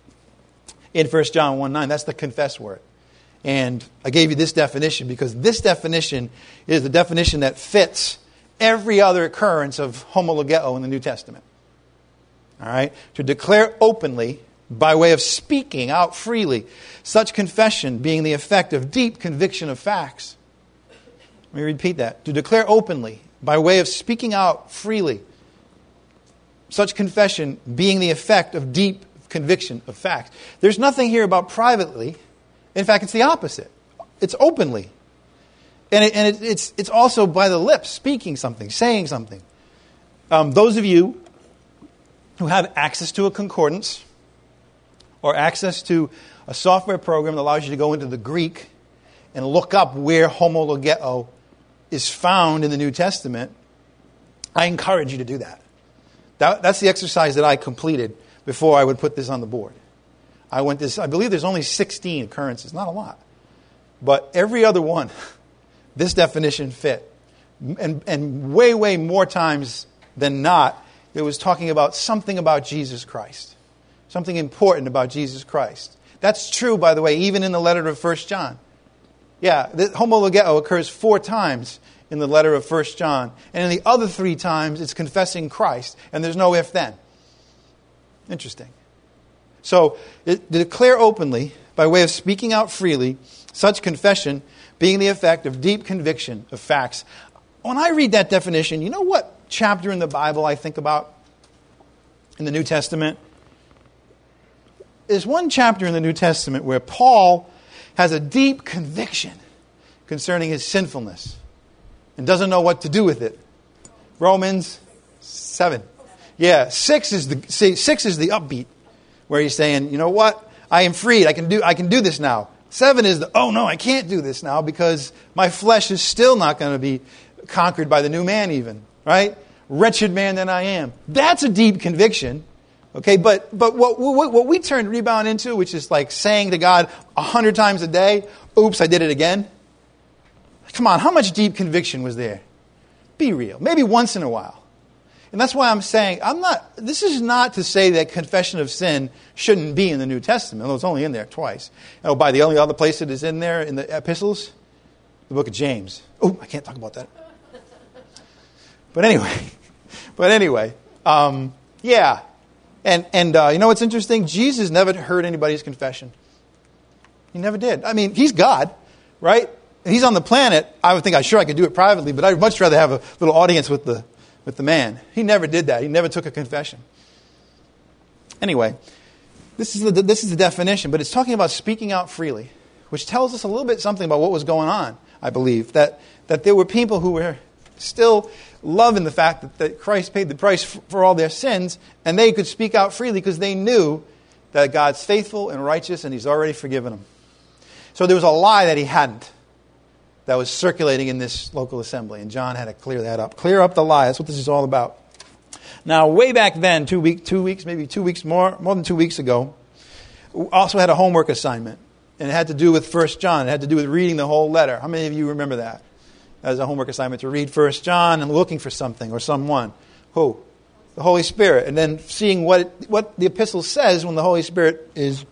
in First John one nine. That's the confess word. And I gave you this definition because this definition is the definition that fits every other occurrence of homologeo in the New Testament. All right? To declare openly, by way of speaking out freely, such confession being the effect of deep conviction of facts. Let me repeat that. To declare openly, by way of speaking out freely, such confession being the effect of deep conviction of facts. There's nothing here about privately. In fact, it's the opposite. It's openly. And, it, and it, it's, it's also by the lips, speaking something, saying something. Um, those of you who have access to a concordance or access to a software program that allows you to go into the Greek and look up where homologeo is found in the New Testament, I encourage you to do that. that. That's the exercise that I completed before I would put this on the board. I went this. I believe there's only sixteen occurrences, not a lot. But every other one, this definition fit. And, and way, way more times than not, it was talking about something about Jesus Christ. Something important about Jesus Christ. That's true, by the way, even in the letter of First John. Yeah, the homologeo occurs four times in the letter of First John. And in the other three times, it's confessing Christ. And there's no if then. Interesting. So, it, to declare openly, by way of speaking out freely, such confession being the effect of deep conviction of facts. When I read that definition, you know what chapter in the Bible I think about in the New Testament? There's one chapter in the New Testament where Paul has a deep conviction concerning his sinfulness and doesn't know what to do with it. Romans seven. Yeah, six is the see, six is the upbeat, where he's saying, you know what? I am freed. I can do I can do this now. Seven is the, oh no, I can't do this now because my flesh is still not going to be conquered by the new man even. Right? Wretched man that I am. That's a deep conviction. Okay, but but what, what, what we turn rebound into, which is like saying to God a hundred times a day, oops, I did it again. Come on, how much deep conviction was there? Be real. Maybe once in a while. And that's why I'm saying, I'm not. This is not to say that confession of sin shouldn't be in the New Testament, although it's only in there twice. Oh, by the only other place it is in there in the epistles, the book of James. Oh, I can't talk about that. But anyway, but anyway, um, yeah. And and uh, you know what's interesting? Jesus never heard anybody's confession. He never did. I mean, he's God, right? He's on the planet. I would think, I'm sure I could do it privately, but I'd much rather have a little audience with the with the man. He never did that. He never took a confession. Anyway, this is the this is the definition, but it's talking about speaking out freely, which tells us a little bit something about what was going on, I believe. That that there were people who were still loving the fact that, that Christ paid the price for, for all their sins, and they could speak out freely because they knew that God's faithful and righteous and He's already forgiven them. So there was a lie that He hadn't that was circulating in this local assembly, and John had to clear that up. Clear up the lie. That's what this is all about. Now, way back then, two, week, two weeks, maybe two weeks more, more than two weeks ago, we also had a homework assignment, and it had to do with First John. It had to do with reading the whole letter. How many of you remember that? That was a homework assignment to read First John and looking for something or someone. Who? The Holy Spirit. And then seeing what it, what the epistle says when the Holy Spirit is,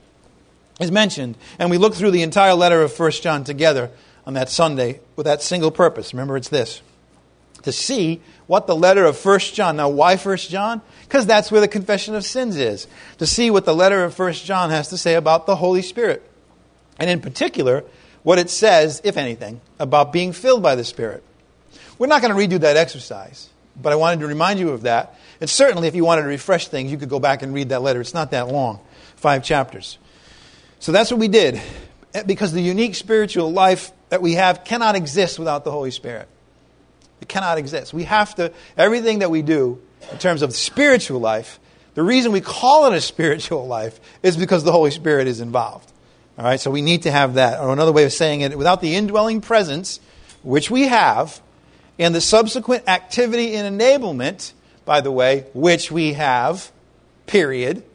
is mentioned. And we looked through the entire letter of First John together on that Sunday with that single purpose. Remember, it's this. To see what the letter of First John. Now, why First John? Because that's where the confession of sins is. To see what the letter of First John has to say about the Holy Spirit. And in particular, what it says, if anything, about being filled by the Spirit. We're not going to redo that exercise, but I wanted to remind you of that. And certainly, if you wanted to refresh things, you could go back and read that letter. It's not that long, five chapters. So that's what we did, because the unique spiritual life that we have cannot exist without the Holy Spirit. It cannot exist. We have to, everything that we do in terms of spiritual life, the reason we call it a spiritual life is because the Holy Spirit is involved. All right, so we need to have that. Or another way of saying it, without the indwelling presence, which we have, and the subsequent activity and enablement, by the way, which we have, period.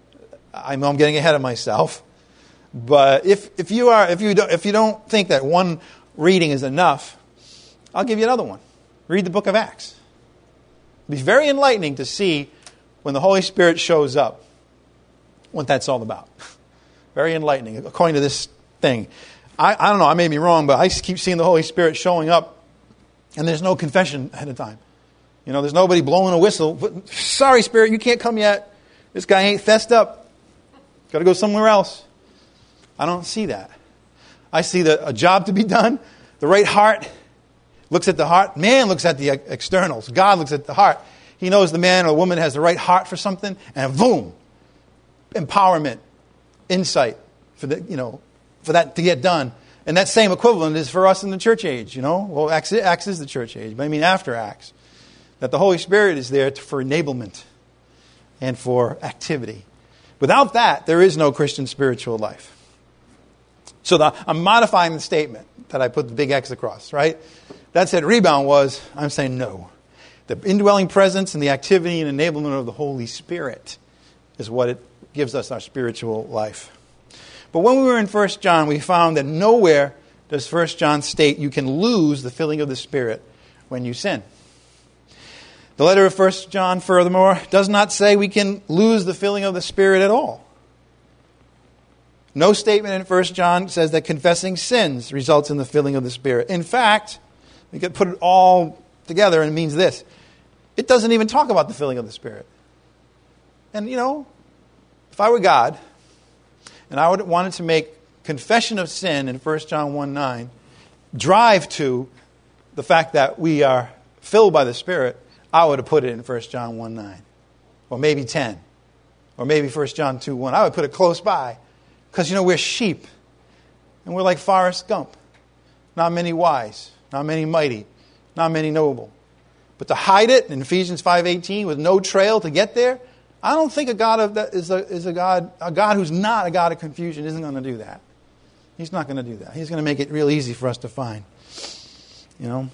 I know I'm getting ahead of myself. But if if you are if you don't if you don't think that one reading is enough, I'll give you another one. Read the book of Acts. It'll be very enlightening to see when the Holy Spirit shows up, what that's all about. Very enlightening, according to this thing. I, I don't know, I may be wrong, but I keep seeing the Holy Spirit showing up, and there's no confession ahead of time. You know, there's nobody blowing a whistle. But, sorry, Spirit, you can't come yet. This guy ain't fessed up. Got to go somewhere else. I don't see that. I see the, a job to be done. The right heart looks at the heart. Man looks at the externals. God looks at the heart. He knows the man or the woman has the right heart for something, and boom, empowerment, insight for the, you know, for that to get done. And that same equivalent is for us in the church age, you know. Well, Acts, Acts is the church age, but I mean after Acts. That the Holy Spirit is there to, for enablement and for activity. Without that, there is no Christian spiritual life. So the, I'm modifying the statement that I put the big X across, right? That said, rebound was, I'm saying no. The indwelling presence and the activity and enablement of the Holy Spirit is what it gives us our spiritual life. But when we were in First John, we found that nowhere does First John state you can lose the filling of the Spirit when you sin. The letter of First John, furthermore, does not say we can lose the filling of the Spirit at all. No statement in First John says that confessing sins results in the filling of the Spirit. In fact, we could put it all together and it means this. It doesn't even talk about the filling of the Spirit. And, you know, if I were God, and I would wanted to make confession of sin in First John one nine drive to the fact that we are filled by the Spirit, I would have put it in First John one nine. Or maybe ten. Or maybe First John two one. I would put it close by. Because, you know, we're sheep. And we're like Forrest Gump. Not many wise. Not many mighty. Not many noble. But to hide it in Ephesians five eighteen with no trail to get there, I don't think a God of that is a, is a God a God who's not a God of confusion isn't going to do that. He's not going to do that. He's going to make it real easy for us to find. You know?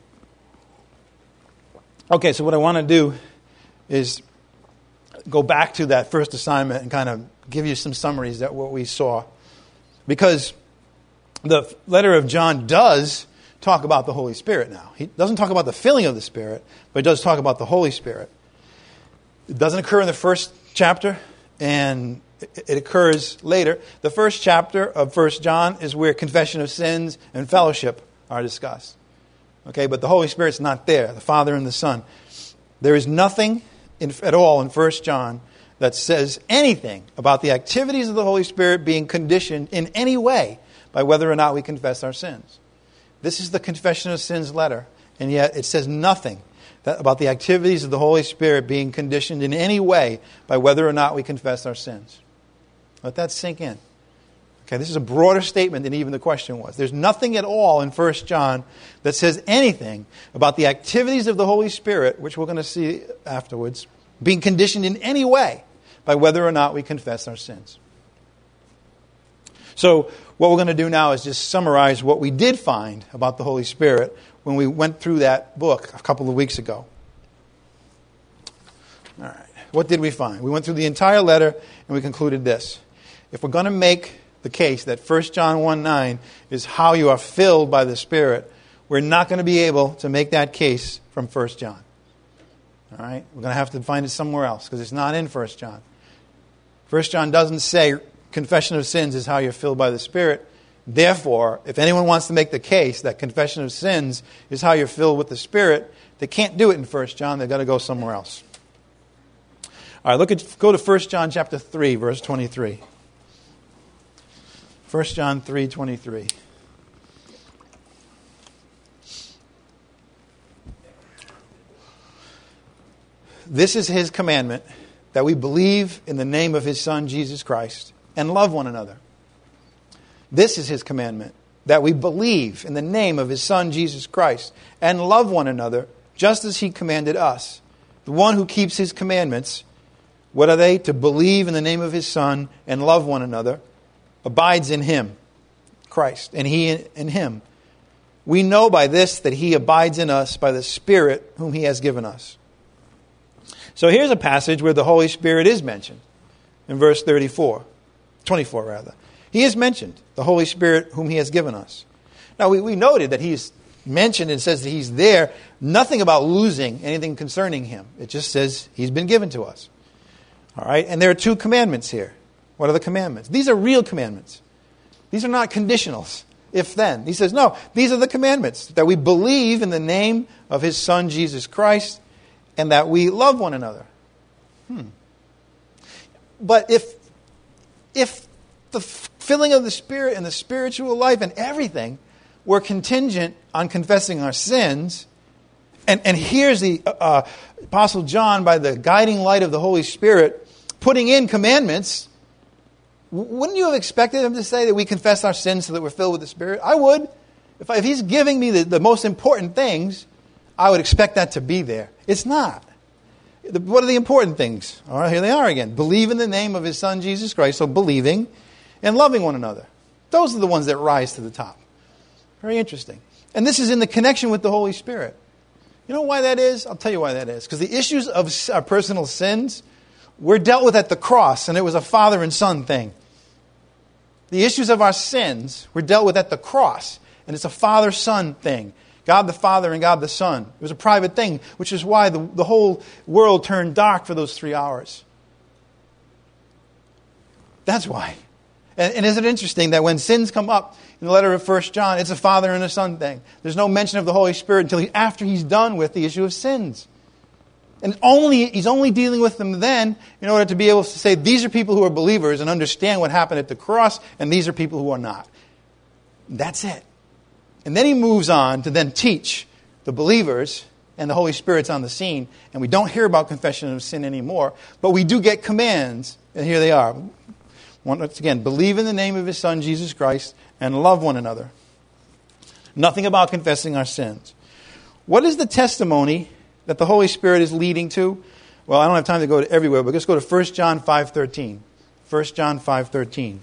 Okay, so what I want to do is go back to that first assignment and kind of give you some summaries of what we saw. Because the letter of John does talk about the Holy Spirit now. He doesn't talk about the filling of the Spirit, but he does talk about the Holy Spirit. It doesn't occur in the first chapter, and it occurs later. The first chapter of First John is where confession of sins and fellowship are discussed. Okay, but the Holy Spirit's not there, the Father and the Son. There is nothing in, at all in First John that says anything about the activities of the Holy Spirit being conditioned in any way by whether or not we confess our sins. This is the confession of sins letter, and yet it says nothing that, about the activities of the Holy Spirit being conditioned in any way by whether or not we confess our sins. Let that sink in. Okay, this is a broader statement than even the question was. There's nothing at all in First John that says anything about the activities of the Holy Spirit, which we're going to see afterwards, being conditioned in any way by whether or not we confess our sins. So what we're going to do now is just summarize what we did find about the Holy Spirit when we went through that book a couple of weeks ago. All right. What did we find? We went through the entire letter and we concluded this. If we're going to make the case that First John one nine is how you are filled by the Spirit, we're not going to be able to make that case from First John. All right? We're going to have to find it somewhere else because it's not in First John. First John doesn't say confession of sins is how you're filled by the Spirit. Therefore, if anyone wants to make the case that confession of sins is how you're filled with the Spirit, they can't do it in First John. They've got to go somewhere else. All right, look at go to First John chapter three, verse twenty-three. First John three twenty-three. This is his commandment, that we believe in the name of his Son, Jesus Christ, and love one another. This is his commandment, that we believe in the name of his Son, Jesus Christ, and love one another, just as he commanded us. The one who keeps his commandments, what are they? To believe in the name of his Son and love one another, abides in him, Christ, and he in him. We know by this that he abides in us by the Spirit whom he has given us. So here's a passage where the Holy Spirit is mentioned in verse thirty-four, twenty-four rather. He is mentioned, the Holy Spirit whom he has given us. Now we, we noted that he's mentioned and says that he's there. Nothing about losing anything concerning him. It just says he's been given to us. All right? And there are two commandments here. What are the commandments? These are real commandments. These are not conditionals. If then. He says, no, these are the commandments. That we believe in the name of His Son, Jesus Christ, and that we love one another. Hmm. But if, if the filling of the Spirit and the spiritual life and everything were contingent on confessing our sins, and, and here's the uh, Apostle John, by the guiding light of the Holy Spirit, putting in commandments, wouldn't you have expected him to say that we confess our sins so that we're filled with the Spirit? I would. If, I, if he's giving me the, the most important things, I would expect that to be there. It's not. The, what are the important things? All right, here they are again. Believe in the name of His Son, Jesus Christ. So believing and loving one another. Those are the ones that rise to the top. Very interesting. And this is in the connection with the Holy Spirit. You know why that is? I'll tell you why that is. Because the issues of our personal sins were dealt with at the cross, and it was a father and son thing. The issues of our sins were dealt with at the cross, and it's a father-son thing. God the Father and God the Son. It was a private thing, which is why the, the whole world turned dark for those three hours. That's why. And, and isn't it interesting that when sins come up in the letter of First John, it's a father and a son thing. There's no mention of the Holy Spirit until he, after he's done with the issue of sins. And only he's only dealing with them then in order to be able to say, these are people who are believers and understand what happened at the cross, and these are people who are not. That's it. And then he moves on to then teach the believers, and the Holy Spirit's on the scene, and we don't hear about confession of sin anymore, but we do get commands, and here they are. Once again, believe in the name of His Son, Jesus Christ, and love one another. Nothing about confessing our sins. What is the testimony that the Holy Spirit is leading to? Well, I don't have time to go to everywhere, but let's go to First John five thirteen. First John five thirteen.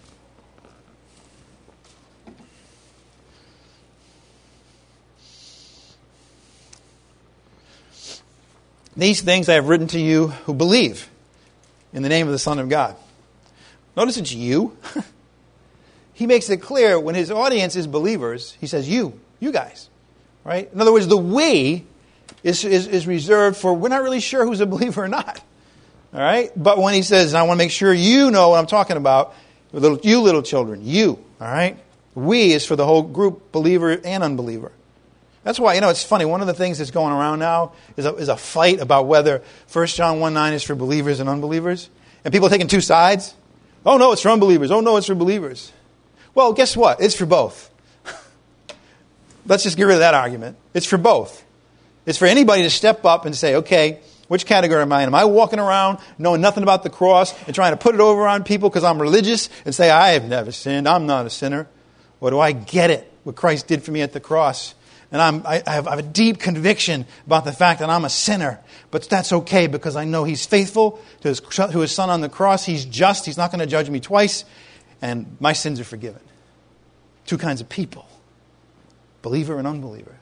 These things I have written to you who believe in the name of the Son of God. Notice it's you. He makes it clear when his audience is believers, he says you, you guys. Right? In other words, the we is, is, is reserved for, we're not really sure who's a believer or not. All right? But when he says, I want to make sure you know what I'm talking about, little, you little children, you. All right? We is for the whole group, believer and unbeliever. That's why, you know, it's funny. One of the things that's going around now is a, is a fight about whether First John one nine is for believers and unbelievers. And people are taking two sides. Oh, no, it's for unbelievers. Oh, no, it's for believers. Well, guess what? It's for both. Let's just get rid of that argument. It's for both. It's for anybody to step up and say, okay, which category am I in? Am I walking around knowing nothing about the cross and trying to put it over on people because I'm religious and say, I have never sinned, I'm not a sinner? Or do I get it, what Christ did for me at the cross? And I'm, I, I, have, I have a deep conviction about the fact that I'm a sinner. But that's okay because I know He's faithful to his, to his Son on the cross. He's just. He's not going to judge me twice. And my sins are forgiven. Two kinds of people. Believer and unbeliever.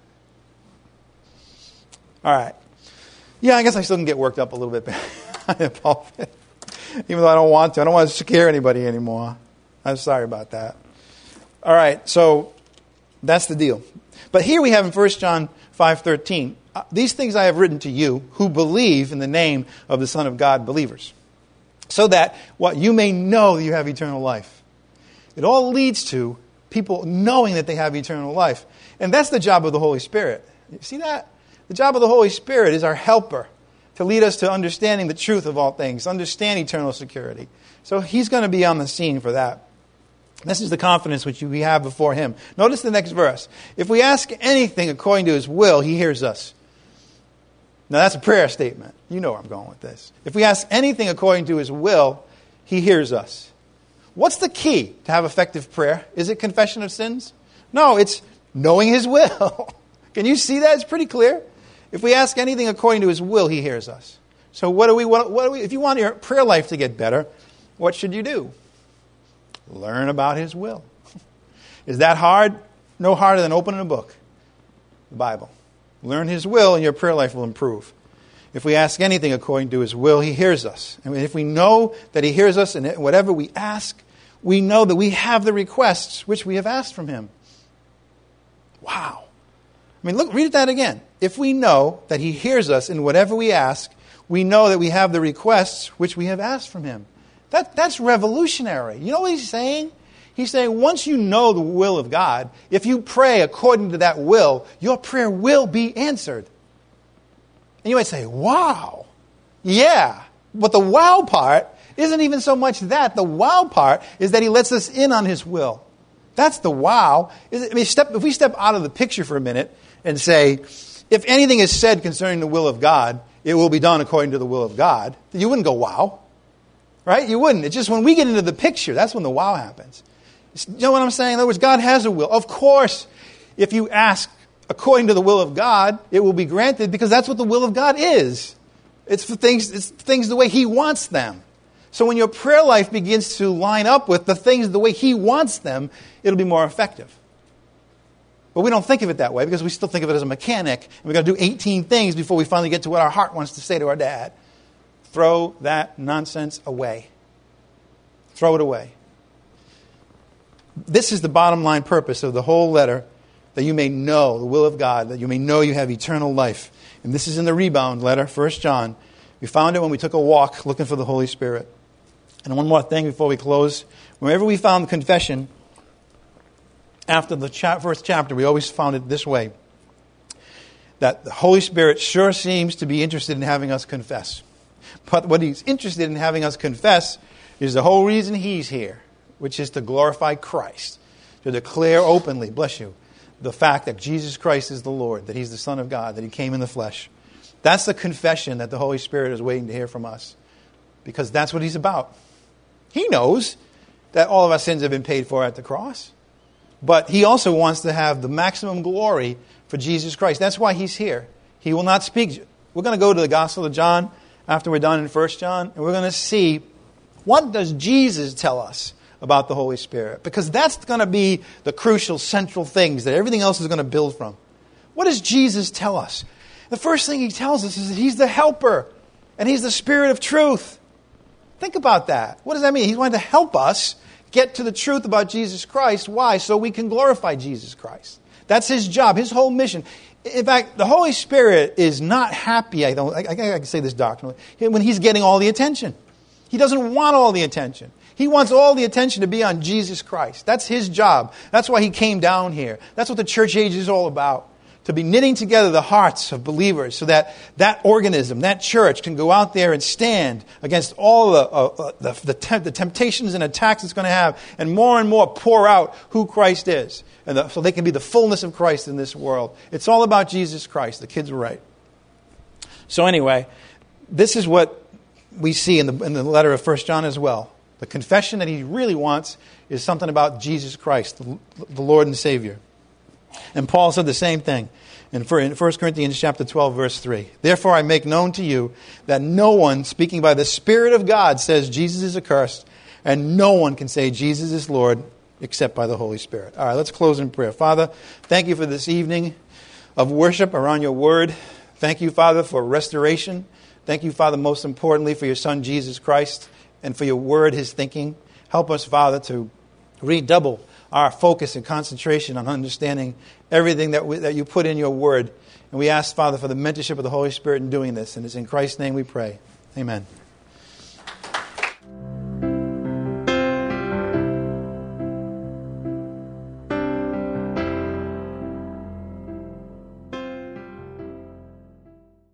All right. Yeah, I guess I still can get worked up a little bit. Even though I don't want to. I don't want to scare anybody anymore. I'm sorry about that. All right. So that's the deal. But here we have in First John five thirteen, uh, these things I have written to you who believe in the name of the Son of God, believers. So that what you may know that you have eternal life. It all leads to people knowing that they have eternal life. And that's the job of the Holy Spirit. You see that? The job of the Holy Spirit is our helper to lead us to understanding the truth of all things, understand eternal security. So He's going to be on the scene for that. This is the confidence which we have before Him. Notice the next verse. If we ask anything according to His will, He hears us. Now that's a prayer statement. You know where I'm going with this. If we ask anything according to His will, He hears us. What's the key to have effective prayer? Is it confession of sins? No, it's knowing His will. Can you see that? It's pretty clear. If we ask anything according to His will, He hears us. So what do we? What, what do we? If you want your prayer life to get better, what should you do? Learn about His will. Is that hard? No harder than opening a book, the Bible. Learn His will and your prayer life will improve. If we ask anything according to His will, He hears us. And if we know that He hears us in whatever we ask, we know that we have the requests which we have asked from Him. Wow. I mean, look, read that again. If we know that He hears us in whatever we ask, we know that we have the requests which we have asked from him. That, that's revolutionary. You know what he's saying? He's saying once you know the will of God, if you pray according to that will, your prayer will be answered. And you might say, wow, yeah. But the wow part isn't even so much that. The wow part is that he lets us in on his will. That's the wow. I mean, step, if we step out of the picture for a minute and say, if anything is said concerning the will of God, it will be done according to the will of God, you wouldn't go wow. Right? You wouldn't. It's just when we get into the picture, that's when the wow happens. You know what I'm saying? In other words, God has a will. Of course, if you ask according to the will of God, it will be granted because that's what the will of God is. It's for things, it's things the way he wants them. So when your prayer life begins to line up with the things the way he wants them, it'll be more effective. But we don't think of it that way because we still think of it as a mechanic. And we've got to do eighteen things before we finally get to what our heart wants to say to our dad. Throw that nonsense away. Throw it away. This is the bottom line purpose of the whole letter, that you may know the will of God, that you may know you have eternal life. And this is in the rebound letter, First John. We found it when we took a walk looking for the Holy Spirit. And one more thing before we close. Whenever we found confession, after the cha- first chapter, we always found it this way. That the Holy Spirit sure seems to be interested in having us confess. But what he's interested in having us confess is the whole reason he's here, which is to glorify Christ, to declare openly, bless you, the fact that Jesus Christ is the Lord, that he's the Son of God, that he came in the flesh. That's the confession that the Holy Spirit is waiting to hear from us, because that's what he's about. He knows that all of our sins have been paid for at the cross, but he also wants to have the maximum glory for Jesus Christ. That's why he's here. He will not speak. We're going to go to the Gospel of John after we're done in First John, and we're going to see what does Jesus tell us about the Holy Spirit, because that's going to be the crucial central things that everything else is going to build from. What does Jesus tell us? The first thing he tells us is that he's the helper and he's the Spirit of truth. Think about that. What does that mean? He's going to help us get to the truth about Jesus Christ. Why? So we can glorify Jesus Christ. That's his job, his whole mission. In fact, the Holy Spirit is not happy, I, don't, I, I can say this doctrinally, when he's getting all the attention. He doesn't want all the attention. He wants all the attention to be on Jesus Christ. That's his job. That's why he came down here. That's what the church age is all about. To be knitting together the hearts of believers so that that organism, that church, can go out there and stand against all the, uh, the, the, temp- the temptations and attacks it's going to have, and more and more pour out who Christ is, and the, so they can be the fullness of Christ in this world. It's all about Jesus Christ. The kids were right. So anyway, this is what we see in the, in the letter of First John as well. The confession that he really wants is something about Jesus Christ, the, the Lord and Savior. And Paul said the same thing in First Corinthians chapter twelve, verse three. Therefore I make known to you that no one, speaking by the Spirit of God, says Jesus is accursed, and no one can say Jesus is Lord except by the Holy Spirit. All right, let's close in prayer. Father, thank you for this evening of worship around your word. Thank you, Father, for restoration. Thank you, Father, most importantly, for your Son, Jesus Christ, and for your word, his thinking. Help us, Father, to redouble our focus and concentration on understanding everything that we, that you put in your word. And we ask, Father, for the mentorship of the Holy Spirit in doing this. And it's in Christ's name we pray. Amen.